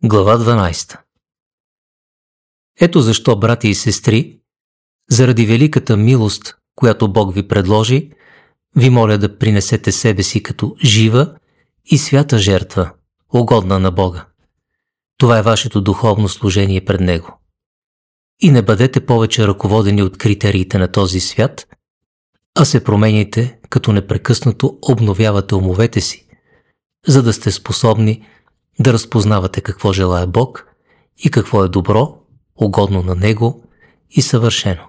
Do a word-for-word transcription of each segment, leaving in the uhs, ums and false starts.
Глава дванадесета. Ето защо, брати и сестри, заради великата милост, която Бог ви предложи, ви моля да принесете себе си като жива и свята жертва, угодна на Бога. Това е вашето духовно служение пред Него. И не бъдете повече ръководени от критериите на този свят, а се променяйте, като непрекъснато обновявате умовете си, за да сте способни да разпознавате какво желае Бог и какво е добро, угодно на Него и съвършено.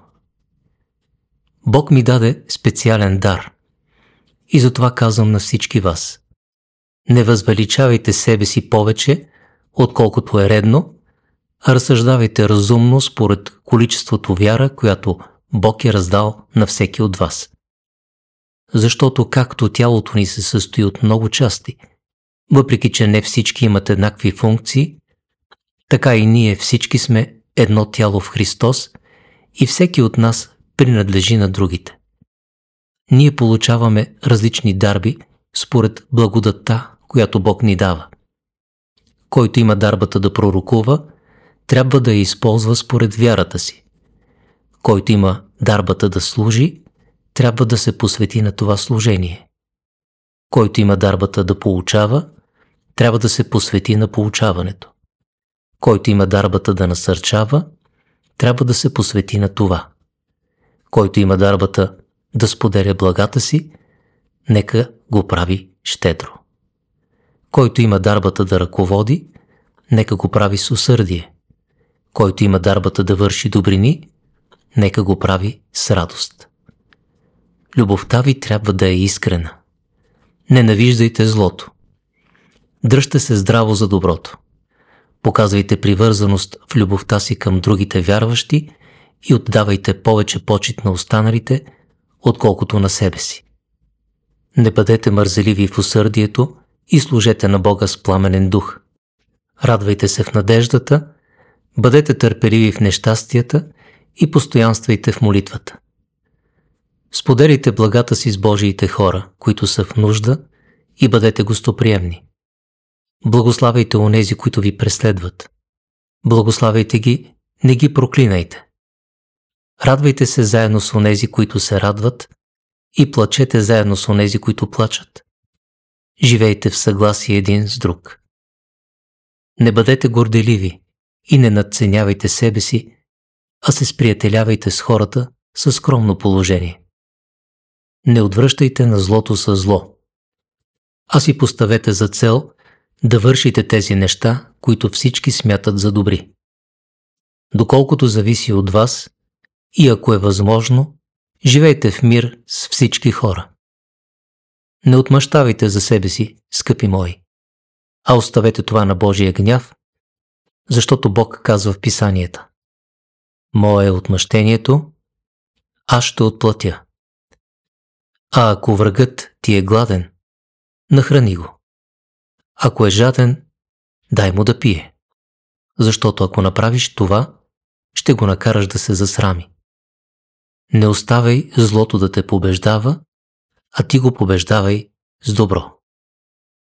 Бог ми даде специален дар и затова казвам на всички вас: не възвеличавайте себе си повече, отколкото е редно, а разсъждавайте разумно според количеството вяра, която Бог е раздал на всеки от вас. Защото както тялото ни се състои от много части, въпреки че не всички имат еднакви функции, така и ние всички сме едно тяло в Христос и всеки от нас принадлежи на другите. Ние получаваме различни дарби според благодатта, която Бог ни дава. Който има дарбата да пророкува, трябва да я използва според вярата си. Който има дарбата да служи, трябва да се посвети на това служение. Който има дарбата да получава, трябва да се посвети на получаването. Който има дарбата да насърчава, трябва да се посвети на това. Който има дарбата да споделя благата си, нека го прави щедро. Който има дарбата да ръководи, нека го прави с усърдие. Който има дарбата да върши добрини, нека го прави с радост. Любовта ви трябва да е искрена. Ненавиждайте злото. Дръжте се здраво за доброто. Показвайте привързаност в любовта си към другите вярващи и отдавайте повече почит на останалите, отколкото на себе си. Не бъдете мързеливи в усърдието и служете на Бога с пламенен дух. Радвайте се в надеждата, бъдете търпеливи в нещастията и постоянствайте в молитвата. Споделяйте благата си с Божиите хора, които са в нужда, и бъдете гостоприемни. Благославяйте онези, които ви преследват. Благославяйте ги, не ги проклинайте. Радвайте се заедно с онези, които се радват, и плачете заедно с онези, които плачат. Живейте в съгласие един с друг. Не бъдете горделиви и не надценявайте себе си, а се сприятелявайте с хората със скромно положение. Не отвръщайте на злото със зло, а си поставете за цел да вършите тези неща, които всички смятат за добри. Доколкото зависи от вас и ако е възможно, живейте в мир с всички хора. Не отмъщавайте за себе си, скъпи мои, а оставете това на Божия гняв, защото Бог казва в писанията: мое е отмъщението, аз ще отплатя. А ако врагът ти е гладен, нахрани го. Ако е жаден, дай му да пие, защото ако направиш това, ще го накараш да се засрами. Не оставяй злото да те побеждава, а ти го побеждавай с добро.